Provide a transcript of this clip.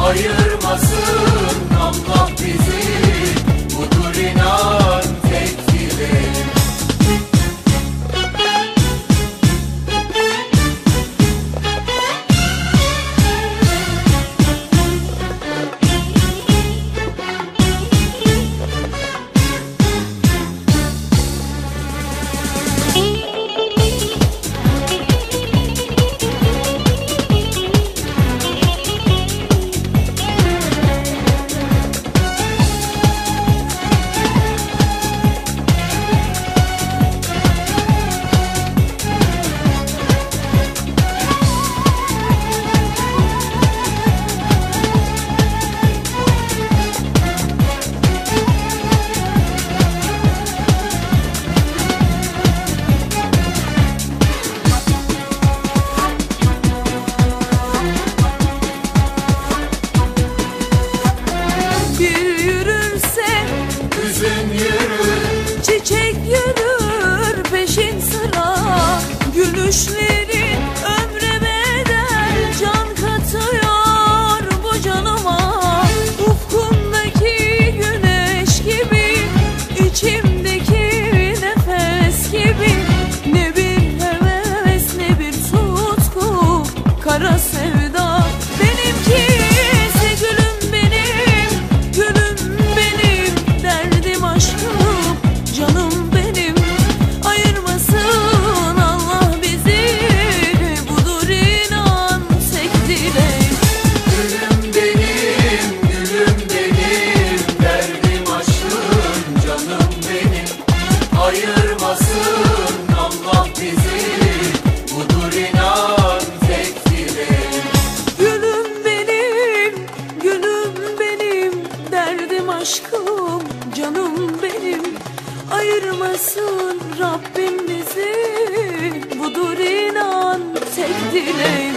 ayırmasın Allah bizi, budur inan tek dileğim. Çiçek yürür peşin sıra, gülüşlerin ömre bedel can katıyor bu canıma. Ufkumdaki güneş gibi, içimdeki nefes gibi, ne bir heves ne bir tutku, kara sevda benimki. Ayırmasın Allah bizi, budur inan tek dileğim. Gülüm benim, gülüm benim, derdim aşkım, canım benim. Ayırmasın Rabbim bizi, budur inan tek dileğim.